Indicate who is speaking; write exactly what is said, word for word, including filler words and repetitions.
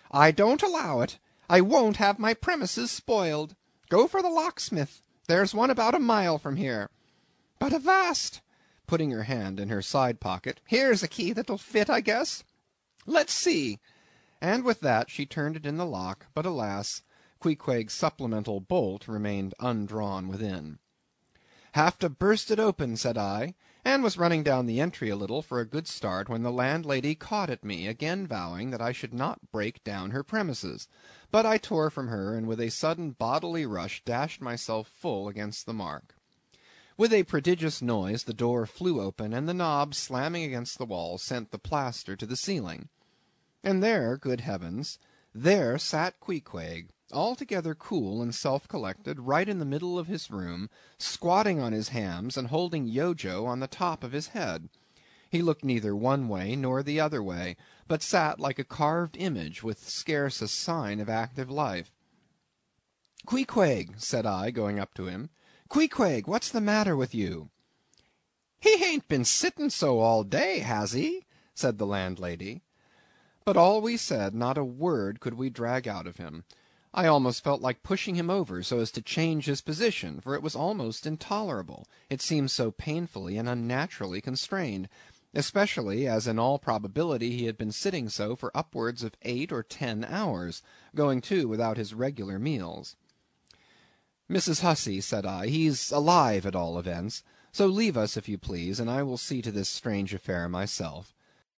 Speaker 1: I don't allow it. I won't have my premises spoiled. Go for the locksmith. There's one about a mile from here. But avast!" putting her hand in her side pocket, "here's a key that'll fit, I guess. Let's see." And with that she turned it in the lock, but alas! Queequeg's supplemental bolt remained undrawn within. "Have to burst it open," said I, and was running down the entry a little for a good start, when the landlady caught at me, again vowing that I should not break down her premises; but I tore from her, and with a sudden bodily rush dashed myself full against the mark. With a prodigious noise the door flew open, and the knob slamming against the wall sent the plaster to the ceiling. And there, good heavens, there sat Queequeg, altogether cool and self-collected, right in the middle of his room, squatting on his hams, and holding Yojo on the top of his head. He looked neither one way nor the other way, but sat like a carved image, with scarce a sign of active life. "Queequeg," said I, going up to him, "Queequeg, what's the matter with you?" "He hain't been sitting so all day, has he?" said the landlady. But all we said, not a word could we drag out of him. I almost felt like pushing him over so as to change his position, for it was almost intolerable, it seemed so painfully and unnaturally constrained, especially as in all probability he had been sitting so for upwards of eight or ten hours, going too without his regular meals. "Missus Hussey," said I, "he's alive at all events; so leave us, if you please, and I will see to this strange affair myself.